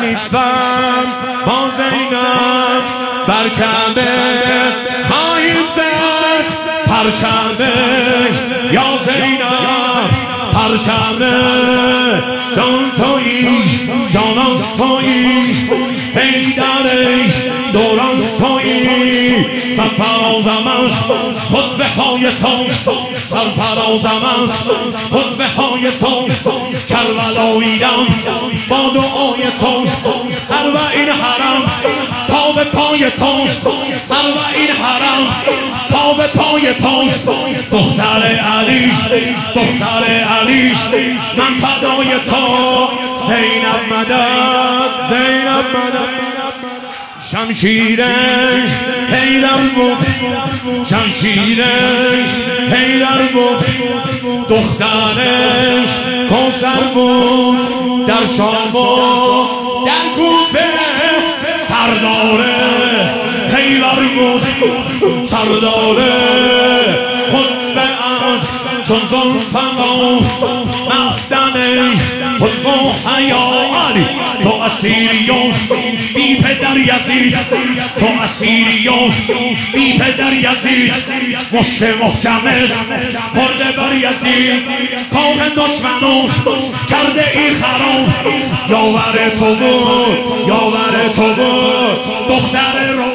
تکلیفم با زینب بر کعبه خواهیم زد پرچمه یا زینب پرچمه جان تویی جانان تویی پیدرش دوران تویی سرفرازم است خطبه های تو سرفرازم است خطبه های تو کربلایی‌ام با دعای تو اربعین حرم پا به پای تو اربعین حرم پا به پای تو دختر علیش دختر علیش من فدای تو زینب مدد زینب مدد شمشیر حیدر بود شمشیر حیدر بود دخترش کوثر بود در شام و در کوفه سردار خیبر بود سردار خطبه چون زلفقار مقدمه حسن و حیا علی تو اسیری و بی پدر یزید تو اسیری و بی پدر یزید مشت محکمه برده بر یزید کاخ دشمنو کرده ای خراب یاور تو بود یاور تو بود دختر رو